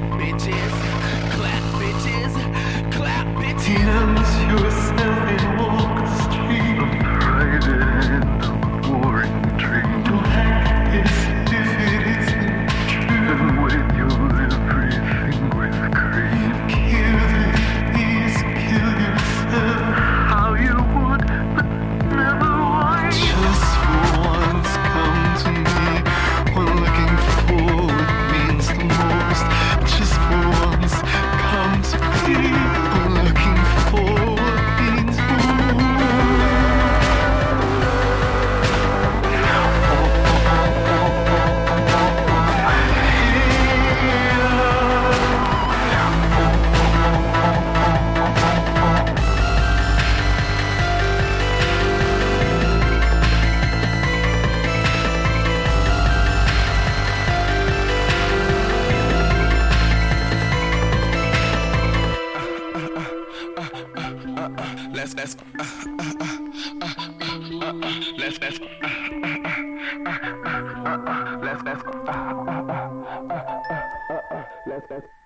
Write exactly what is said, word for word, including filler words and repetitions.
bitches. Clap, bitches. Clap, bitches. Denounce yourself and walk the street of pride and warring dream. Don't hack this if it isn't true. And with your everything with cream. Kill it, please kill yourself. How you would, but never why. Just for once, come to me. When looking forward means the most. Just for once, come to me. When looking forward means Let's let's uh, uh, uh, uh, uh, uh, uh, let's let's uh, uh, uh, uh, uh, uh, let's let's uh, uh, uh, uh, uh, uh, uh, let's let's